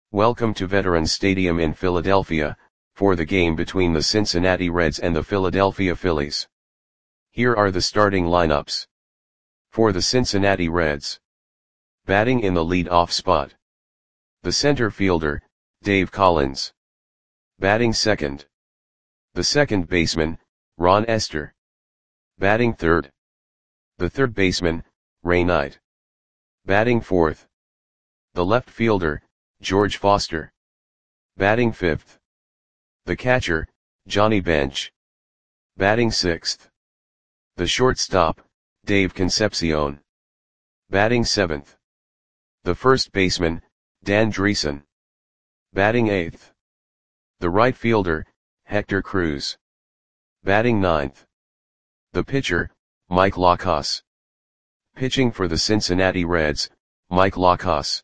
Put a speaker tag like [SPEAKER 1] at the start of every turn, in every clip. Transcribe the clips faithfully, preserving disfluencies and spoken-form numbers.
[SPEAKER 1] Welcome to Veterans Stadium in Philadelphia, for the game between the Cincinnati Reds and the Philadelphia Phillies. Here are the starting lineups. For the Cincinnati Reds. Batting in the lead-off spot. The center fielder, Dave Collins. Batting second. The second baseman, Ron Estes. Batting third. The third baseman, Ray Knight. Batting fourth. The left fielder, George Foster. Batting fifth. The catcher, Johnny Bench. Batting sixth. The shortstop, Dave Concepcion. Batting seventh. The first baseman, Dan Driessen. Batting eighth. The right fielder, Hector Cruz. Batting ninth. The pitcher, Mike Lacos. Pitching for the Cincinnati Reds, Mike Lacos.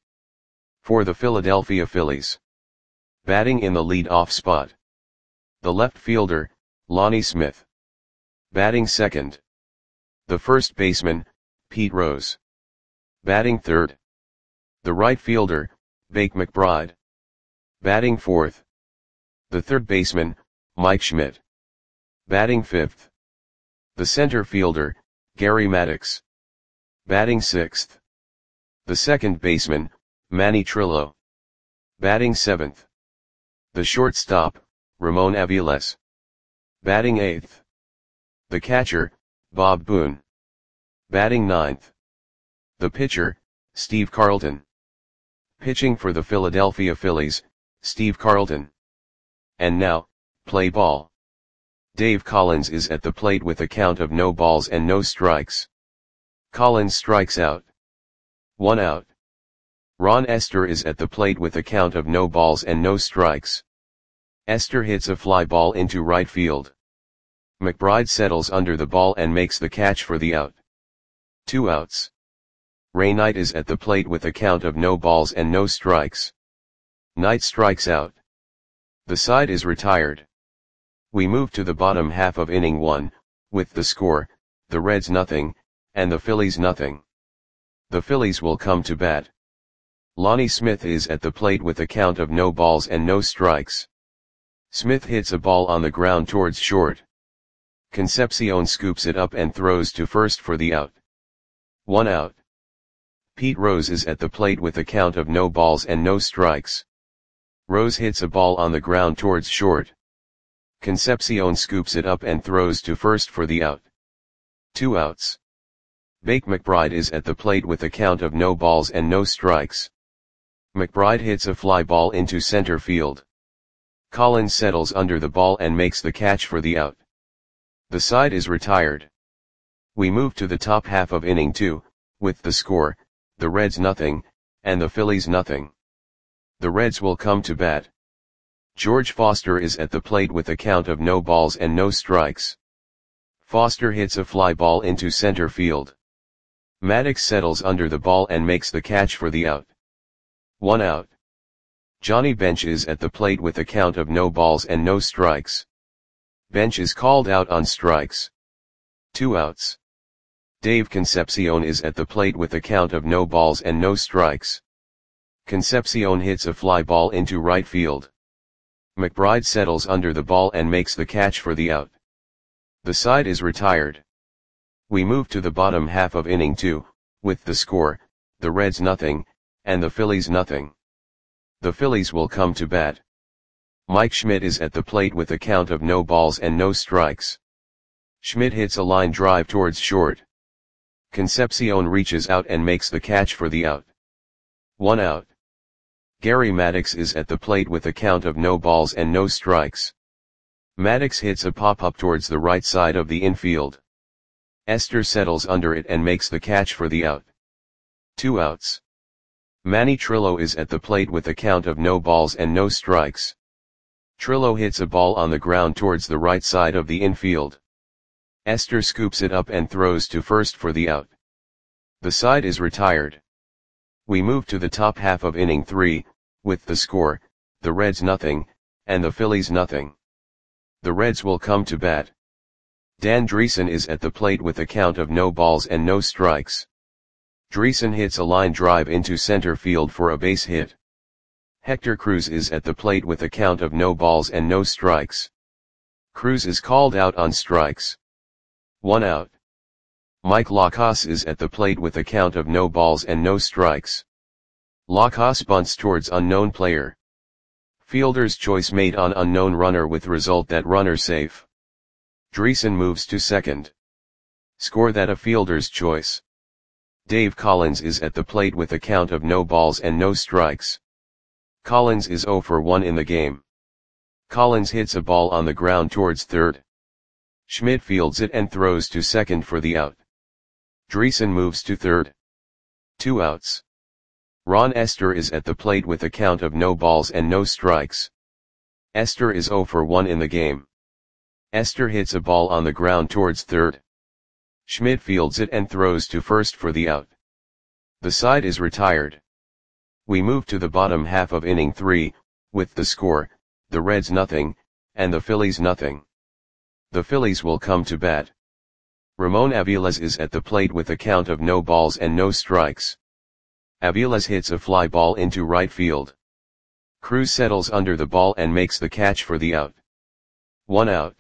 [SPEAKER 1] For the Philadelphia Phillies. Batting in the lead-off spot. The left fielder, Lonnie Smith. Batting second. The first baseman, Pete Rose. Batting third. The right fielder, Bake McBride. Batting fourth. The third baseman, Mike Schmidt. Batting fifth. The center fielder, Gary Maddox. Batting sixth. The second baseman, Manny Trillo. Batting seventh. The shortstop, Ramon Aviles. Batting eighth. The catcher, Bob Boone. Batting ninth. The pitcher, Steve Carlton. Pitching for the Philadelphia Phillies, Steve Carlton. And now, play ball. Dave Collins is at the plate with a count of no balls and no strikes. Collins strikes out. One out. Ron Estes is at the plate with a count of no balls and no strikes. Estes hits a fly ball into right field. McBride settles under the ball and makes the catch for the out. Two outs. Ray Knight is at the plate with a count of no balls and no strikes. Knight strikes out. The side is retired. We move to the bottom half of inning one, with the score, the Reds nothing, and the Phillies nothing. The Phillies will come to bat. Lonnie Smith is at the plate with a count of no balls and no strikes. Smith hits a ball on the ground towards short. Concepcion scoops it up and throws to first for the out. One out. Pete Rose is at the plate with a count of no balls and no strikes. Rose hits a ball on the ground towards short. Concepcion scoops it up and throws to first for the out. Two outs. Bake McBride is at the plate with a count of no balls and no strikes. McBride hits a fly ball into center field. Collins settles under the ball and makes the catch for the out. The side is retired. We move to the top half of inning two, with the score, the Reds nothing, and the Phillies nothing. The Reds will come to bat. George Foster is at the plate with a count of no balls and no strikes. Foster hits a fly ball into center field. Maddox settles under the ball and makes the catch for the out. One out. Johnny Bench is at the plate with a count of no balls and no strikes. Bench is called out on strikes. Two outs. Dave Concepcion is at the plate with a count of no balls and no strikes. Concepcion hits a fly ball into right field. McBride settles under the ball and makes the catch for the out. The side is retired. We move to the bottom half of inning two, with the score, the Reds nothing, and the Phillies nothing. The Phillies will come to bat. Mike Schmidt is at the plate with a count of no balls and no strikes. Schmidt hits a line drive towards short. Concepcion reaches out and makes the catch for the out. One out. Gary Maddox is at the plate with a count of no balls and no strikes. Maddox hits a pop-up towards the right side of the infield. Estes settles under it and makes the catch for the out. Two outs. Manny Trillo is at the plate with a count of no balls and no strikes. Trillo hits a ball on the ground towards the right side of the infield. Estes scoops it up and throws to first for the out. The side is retired. We move to the top half of inning three, with the score, the Reds nothing, and the Phillies nothing. The Reds will come to bat. Dan Driessen is at the plate with a count of no balls and no strikes. Driessen hits a line drive into center field for a base hit. Hector Cruz is at the plate with a count of no balls and no strikes. Cruz is called out on strikes. One out. Mike Lacas is at the plate with a count of no balls and no strikes. Lacas bunts towards unknown player. Fielder's choice made on unknown runner with result that runner safe. Dreesen moves to second. Score that a fielder's choice. Dave Collins is at the plate with a count of no balls and no strikes. Collins is zero for one in the game. Collins hits a ball on the ground towards third. Schmidt fields it and throws to second for the out. Dreesen moves to third. Two outs. Ron Esther is at the plate with a count of no balls and no strikes. Esther is zero for one in the game. Esther hits a ball on the ground towards third. Schmidt fields it and throws to first for the out. The side is retired. We move to the bottom half of inning three, with the score, the Reds nothing, and the Phillies nothing. The Phillies will come to bat. Ramon Aviles is at the plate with a count of no balls and no strikes. Aviles hits a fly ball into right field. Cruz settles under the ball and makes the catch for the out. One out.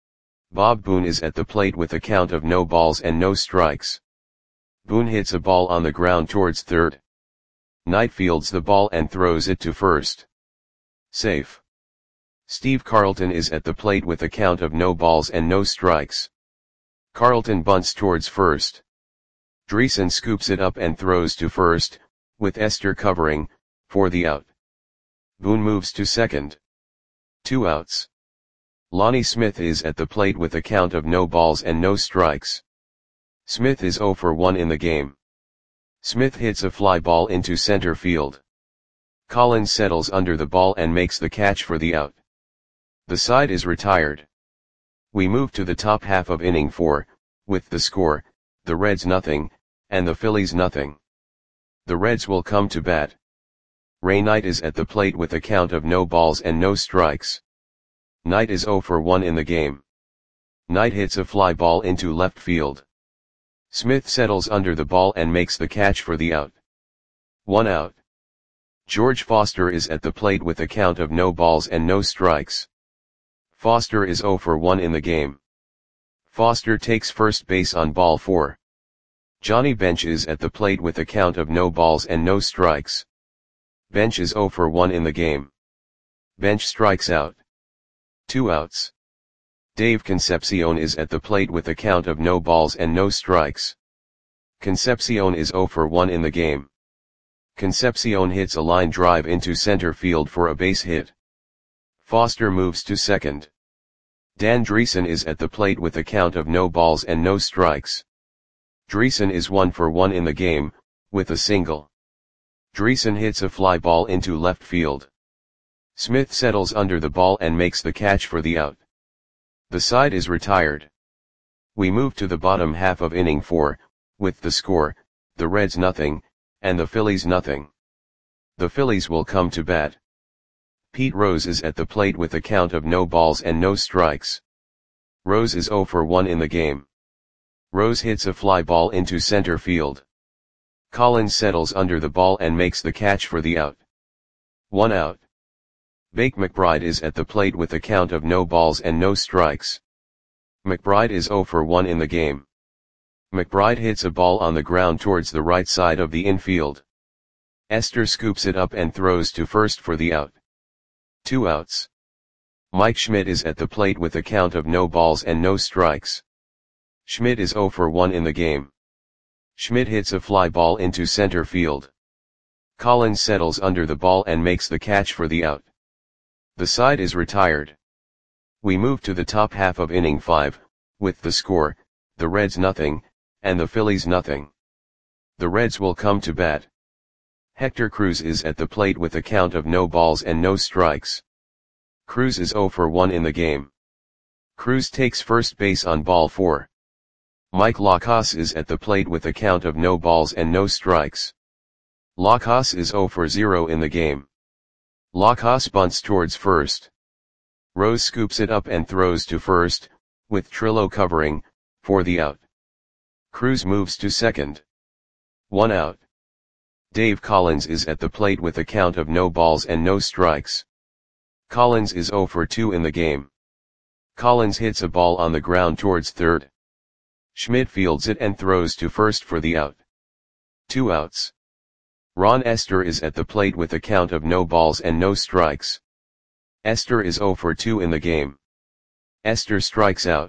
[SPEAKER 1] Bob Boone is at the plate with a count of no balls and no strikes. Boone hits a ball on the ground towards third. Knight fields the ball and throws it to first. Safe. Steve Carlton is at the plate with a count of no balls and no strikes. Carlton bunts towards first. Dreesen scoops it up and throws to first, with Esther covering, for the out. Boone moves to second. Two outs. Lonnie Smith is at the plate with a count of no balls and no strikes. Smith is zero for one in the game. Smith hits a fly ball into center field. Collins settles under the ball and makes the catch for the out. The side is retired. We move to the top half of inning four, with the score, the Reds nothing, and the Phillies nothing. The Reds will come to bat. Ray Knight is at the plate with a count of no balls and no strikes. Knight is zero for one in the game. Knight hits a fly ball into left field. Smith settles under the ball and makes the catch for the out. One out. George Foster is at the plate with a count of no balls and no strikes. Foster is zero for one in the game. Foster takes first base on ball four. Johnny Bench is at the plate with a count of no balls and no strikes. Bench is zero for one in the game. Bench strikes out. Two outs. Dave Concepcion is at the plate with a count of no balls and no strikes. Concepcion is zero for one in the game. Concepcion hits a line drive into center field for a base hit. Foster moves to second. Dan Dreesen is at the plate with a count of no balls and no strikes. Dreesen is one for one in the game, with a single. Dreesen hits a fly ball into left field. Smith settles under the ball and makes the catch for the out. The side is retired. We move to the bottom half of inning four, with the score, the Reds nothing, and the Phillies nothing. The Phillies will come to bat. Pete Rose is at the plate with a count of no balls and no strikes. Rose is zero for one in the game. Rose hits a fly ball into center field. Collins settles under the ball and makes the catch for the out. One out. Bake McBride is at the plate with a count of no balls and no strikes. McBride is zero for one in the game. McBride hits a ball on the ground towards the right side of the infield. Esther scoops it up and throws to first for the out. Two outs. Mike Schmidt is at the plate with a count of no balls and no strikes. Schmidt is zero for one in the game. Schmidt hits a fly ball into center field. Collins settles under the ball and makes the catch for the out. The side is retired. We move to the top half of inning five, with the score, the Reds nothing, and the Phillies nothing. The Reds will come to bat. Hector Cruz is at the plate with a count of no balls and no strikes. Cruz is zero for one in the game. Cruz takes first base on ball four. Mike Lacas is at the plate with a count of no balls and no strikes. Lacas is zero for zero in the game. Lacas bunts towards first. Rose scoops it up and throws to first, with Trillo covering, for the out. Cruz moves to second. One out. Dave Collins is at the plate with a count of no balls and no strikes. Collins is zero for two in the game. Collins hits a ball on the ground towards third. Schmidt fields it and throws to first for the out. Two outs. Ron Esther is at the plate with a count of no balls and no strikes. Esther is zero for two in the game. Esther strikes out.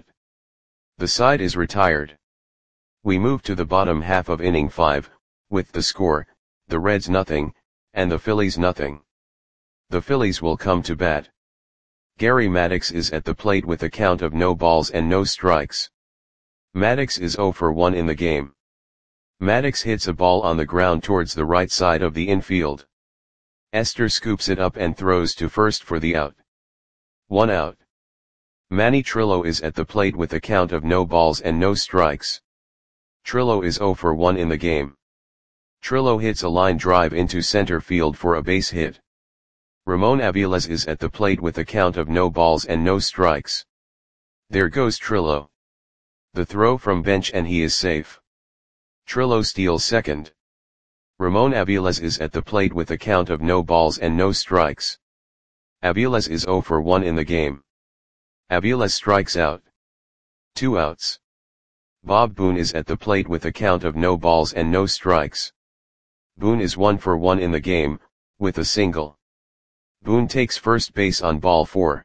[SPEAKER 1] The side is retired. We move to the bottom half of inning five, with the score, the Reds nothing, and the Phillies nothing. The Phillies will come to bat. Gary Maddox is at the plate with a count of no balls and no strikes. Maddox is zero for one in the game. Maddox hits a ball on the ground towards the right side of the infield. Esther scoops it up and throws to first for the out. One out. Manny Trillo is at the plate with a count of no balls and no strikes. Trillo is zero for one in the game. Trillo hits a line drive into center field for a base hit. Ramon Aviles is at the plate with a count of no balls and no strikes. There goes Trillo. The throw from bench and he is safe. Trillo steals second. Ramon Aviles is at the plate with a count of no balls and no strikes. Aviles is zero for one in the game. Aviles strikes out. Two outs. Bob Boone is at the plate with a count of no balls and no strikes. Boone is one for one in the game, with a single. Boone takes first base on ball four.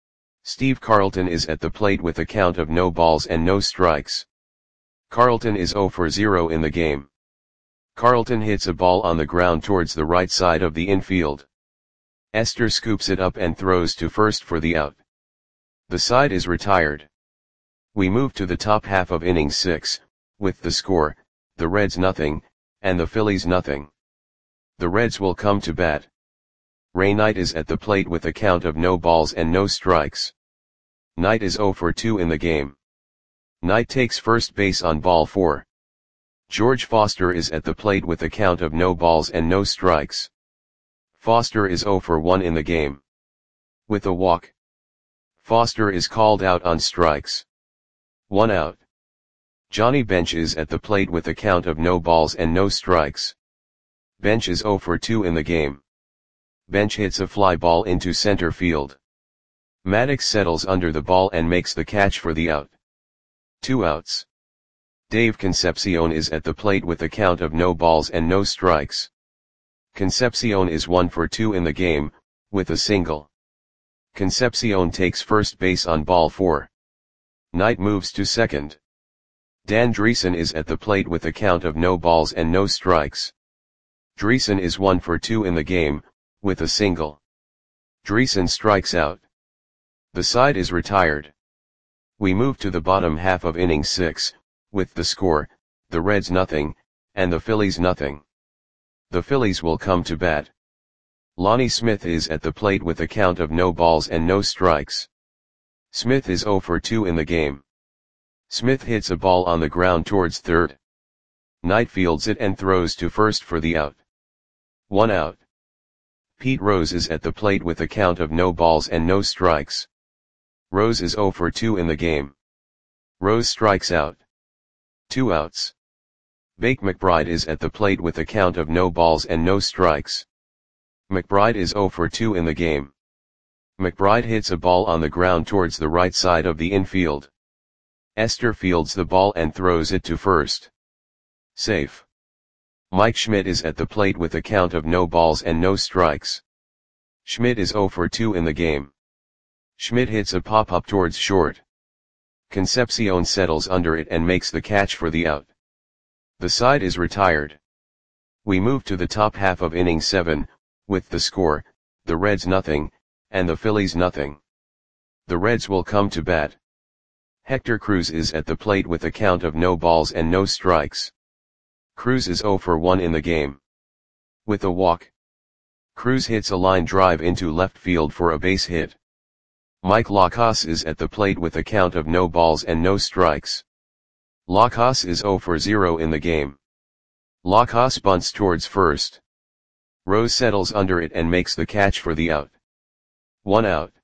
[SPEAKER 1] Steve Carlton is at the plate with a count of no balls and no strikes. Carlton is zero for zero in the game. Carlton hits a ball on the ground towards the right side of the infield. Esther scoops it up and throws to first for the out. The side is retired. We move to the top half of inning six, with the score, the Reds nothing, and the Phillies nothing. The Reds will come to bat. Ray Knight is at the plate with a count of no balls and no strikes. Knight is zero for two in the game. Knight takes first base on ball four. George Foster is at the plate with a count of no balls and no strikes. Foster is zero for one in the game. With a walk, Foster is called out on strikes. One out. Johnny Bench is at the plate with a count of no balls and no strikes. Bench is zero for two in the game. Bench hits a fly ball into center field. Maddox settles under the ball and makes the catch for the out. Two outs. Dave Concepcion is at the plate with a count of no balls and no strikes. Concepcion is one for two in the game, with a single. Concepcion takes first base on ball four. Knight moves to second. Dan Dreesen is at the plate with a count of no balls and no strikes. Dreesen is one for two in the game, with a single. Dreesen strikes out. The side is retired. We move to the bottom half of inning six, with the score, the Reds nothing, and the Phillies nothing. The Phillies will come to bat. Lonnie Smith is at the plate with a count of no balls and no strikes. Smith is zero for two in the game. Smith hits a ball on the ground towards third. Knight fields it and throws to first for the out. One out. Pete Rose is at the plate with a count of no balls and no strikes. Rose is zero for two in the game. Rose strikes out. Two outs. Bake McBride is at the plate with a count of no balls and no strikes. McBride is zero for two in the game. McBride hits a ball on the ground towards the right side of the infield. Esther fields the ball and throws it to first. Safe. Mike Schmidt is at the plate with a count of no balls and no strikes. Schmidt is zero for two in the game. Schmidt hits a pop-up towards short. Concepcion settles under it and makes the catch for the out. The side is retired. We move to the top half of inning seven, with the score, the Reds nothing, and the Phillies nothing. The Reds will come to bat. Hector Cruz is at the plate with a count of no balls and no strikes. Cruz is zero for one in the game. With a walk, Cruz hits a line drive into left field for a base hit. Mike Lacas is at the plate with a count of no balls and no strikes. Lacas is zero for zero in the game. Lacas bunts towards first. Rose settles under it and makes the catch for the out. One out.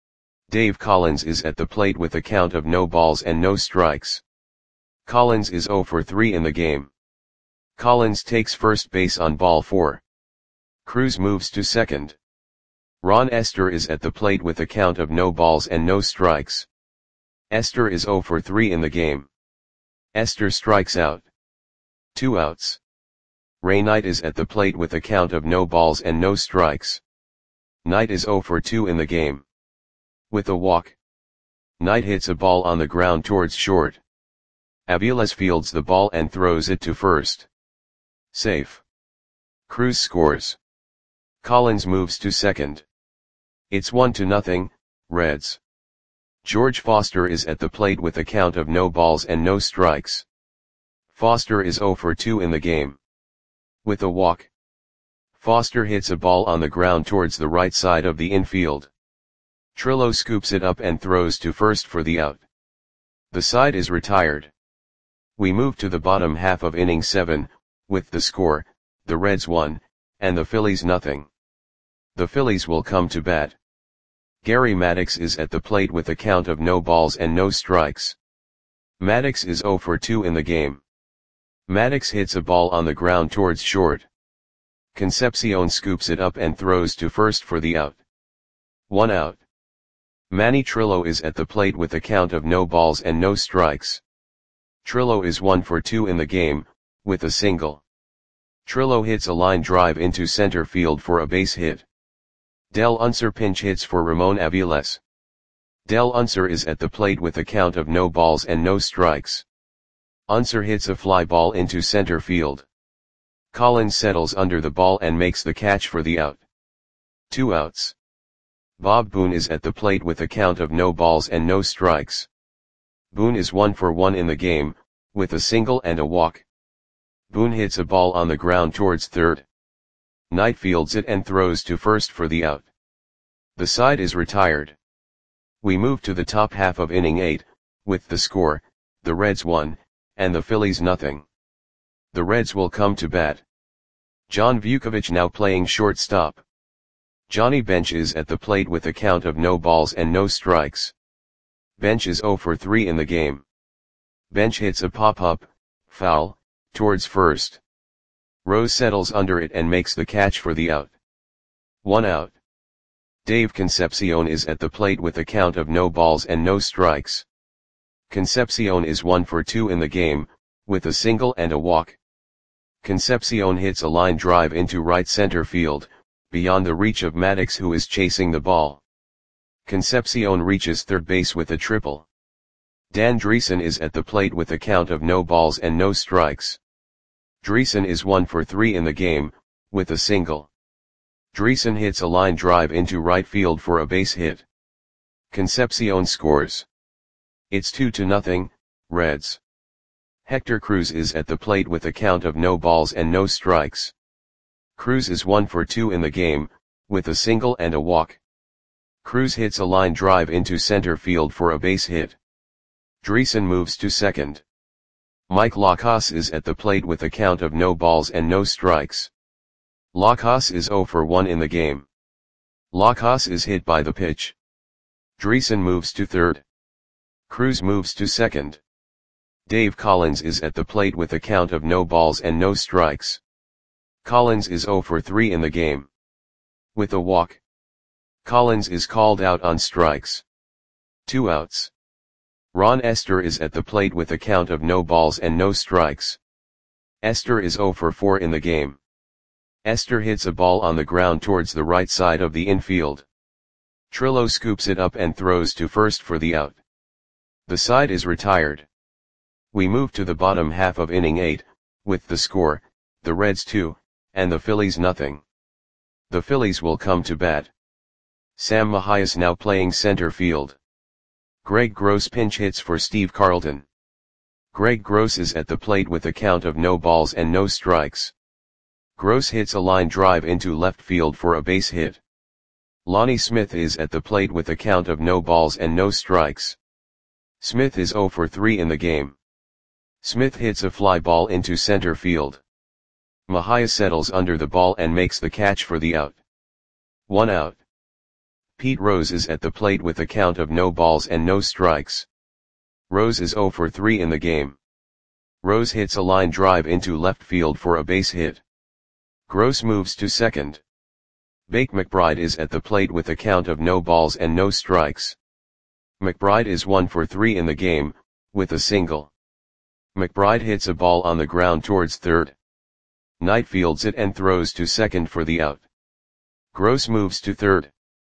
[SPEAKER 1] Dave Collins is at the plate with a count of no balls and no strikes. Collins is zero for three in the game. Collins takes first base on ball four. Cruz moves to second. Ron Estes is at the plate with a count of no balls and no strikes. Estes is zero for three in the game. Estes strikes out. Two outs. Ray Knight is at the plate with a count of no balls and no strikes. Knight is zero for two in the game. With a walk. Knight hits a ball on the ground towards short. Aviles fields the ball and throws it to first. Safe. Cruz scores. Collins moves to second. It's one to nothing, Reds. George Foster is at the plate with a count of no balls and no strikes. Foster is zero for two in the game. With a walk. Foster hits a ball on the ground towards the right side of the infield. Trillo scoops it up and throws to first for the out. The side is retired. We move to the bottom half of inning seven, with the score, the Reds one, and the Phillies nothing. The Phillies will come to bat. Gary Maddox is at the plate with a count of no balls and no strikes. Maddox is zero for two in the game. Maddox hits a ball on the ground towards short. Concepcion scoops it up and throws to first for the out. One out. Manny Trillo is at the plate with a count of no balls and no strikes. Trillo is one for two in the game, with a single. Trillo hits a line drive into center field for a base hit. Del Unser pinch hits for Ramon Aviles. Del Unser is at the plate with a count of no balls and no strikes. Unser hits a fly ball into center field. Collins settles under the ball and makes the catch for the out. Two outs. Bob Boone is at the plate with a count of no balls and no strikes. Boone is one for one in the game, with a single and a walk. Boone hits a ball on the ground towards third. Knight fields it and throws to first for the out. The side is retired. We move to the top half of inning eight, with the score, the Reds one, and the Phillies nothing. The Reds will come to bat. John Vukovich now playing shortstop. Johnny Bench is at the plate with a count of no balls and no strikes. Bench is zero for three in the game. Bench hits a pop-up, foul, towards first. Rose settles under it and makes the catch for the out. One out. Dave Concepcion is at the plate with a count of no balls and no strikes. Concepcion is one for two in the game, with a single and a walk. Concepcion hits a line drive into right center field, beyond the reach of Maddox who is chasing the ball. Concepcion reaches third base with a triple. Dan Dreesen is at the plate with a count of no balls and no strikes. Dreesen is one for three in the game, with a single. Dreesen hits a line drive into right field for a base hit. Concepcion scores. It's two to nothing, Reds. Hector Cruz is at the plate with a count of no balls and no strikes. Cruz is one for two in the game, with a single and a walk. Cruz hits a line drive into center field for a base hit. Dreesen moves to second. Mike Lacasse is at the plate with a count of no balls and no strikes. Lacasse is zero for one in the game. Lacasse is hit by the pitch. Dreesen moves to third. Cruz moves to second. Dave Collins is at the plate with a count of no balls and no strikes. Collins is zero for three in the game. With a walk. Collins is called out on strikes. Two outs. Ron Estes is at the plate with a count of no balls and no strikes. Estes is zero for four in the game. Estes hits a ball on the ground towards the right side of the infield. Trillo scoops it up and throws to first for the out. The side is retired. We move to the bottom half of inning eight, with the score, the Reds two, and the Phillies nothing. The Phillies will come to bat. Sam Mahias now playing center field. Greg Gross pinch hits for Steve Carlton. Greg Gross is at the plate with a count of no balls and no strikes. Gross hits a line drive into left field for a base hit. Lonnie Smith is at the plate with a count of no balls and no strikes. Smith is zero for three in the game. Smith hits a fly ball into center field. Mahias settles under the ball and makes the catch for the out. One out. Pete Rose is at the plate with a count of no balls and no strikes. Rose is zero for three in the game. Rose hits a line drive into left field for a base hit. Gross moves to second. Bake McBride is at the plate with a count of no balls and no strikes. McBride is one for three in the game, with a single. McBride hits a ball on the ground towards third. Knight fields it and throws to second for the out. Gross moves to third.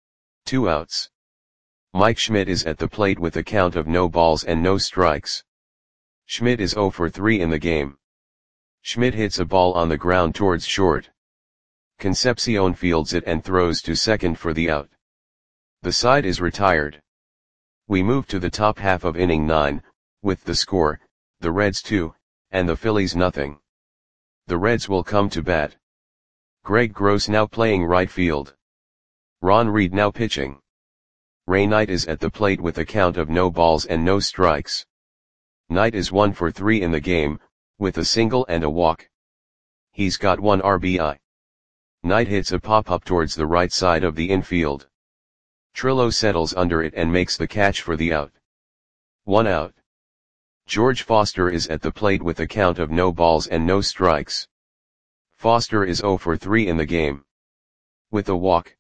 [SPEAKER 1] Two outs. Mike Schmidt is at the plate with a count of no balls and no strikes. Schmidt is zero for three in the game. Schmidt hits a ball on the ground towards short. Concepcion fields it and throws to second for the out. The side is retired. We move to the top half of inning nine, with the score, the Reds two, and the Phillies nothing. The Reds will come to bat. Greg Gross now playing right field. Ron Reed now pitching. Ray Knight is at the plate with a count of no balls and no strikes. Knight is one for three in the game, with a single and a walk. He's got one R B I. Knight hits a pop-up towards the right side of the infield. Trillo settles under it and makes the catch for the out. One out. George Foster is at the plate with a count of no balls and no strikes. Foster is zero for three in the game. With a walk.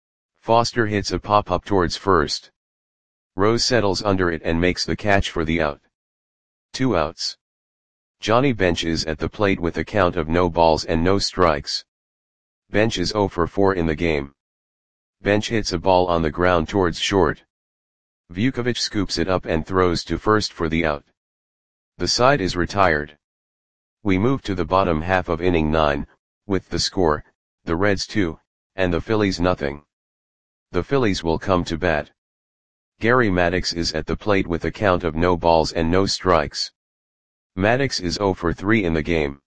[SPEAKER 1] Foster hits a pop-up towards first. Rose settles under it and makes the catch for the out. Two outs. Johnny Bench is at the plate with a count of no balls and no strikes. Bench is zero for four in the game. Bench hits a ball on the ground towards short. Vukovic scoops it up and throws to first for the out. The side is retired. We move to the bottom half of inning nine, with the score, the Reds two, and the Phillies nothing. The Phillies will come to bat. Gary Maddox is at the plate with a count of no balls and no strikes. Maddox is zero for three in the game.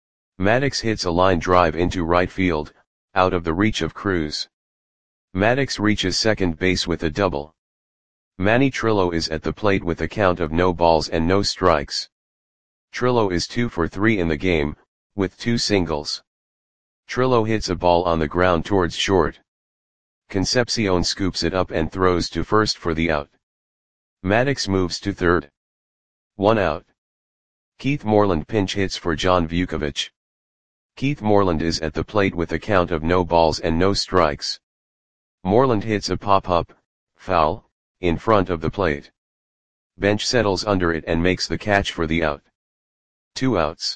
[SPEAKER 1] Maddox hits a line drive into right field, out of the reach of Cruz. Maddox reaches second base with a double. Manny Trillo is at the plate with a count of no balls and no strikes. Trillo is two for three in the game, with two singles. Trillo hits a ball on the ground towards short. Concepcion scoops it up and throws to first for the out. Maddox moves to third. One out. Keith Moreland pinch hits for John Vukovic. Keith Moreland is at the plate with a count of no balls and no strikes. Moreland hits a pop-up, foul, in front of the plate. Bench settles under it and makes the catch for the out. Two outs.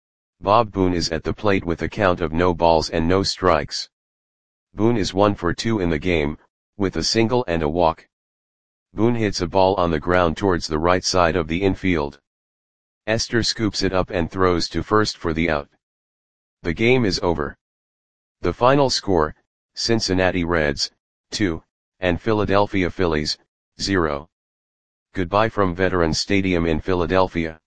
[SPEAKER 1] Bob Boone is at the plate with a count of no balls and no strikes. Boone is one for two in the game, with a single and a walk. Boone hits a ball on the ground towards the right side of the infield. Esther scoops it up and throws to first for the out. The game is over. The final score, Cincinnati Reds, two, and Philadelphia Phillies, zero. Goodbye from Veterans Stadium in Philadelphia.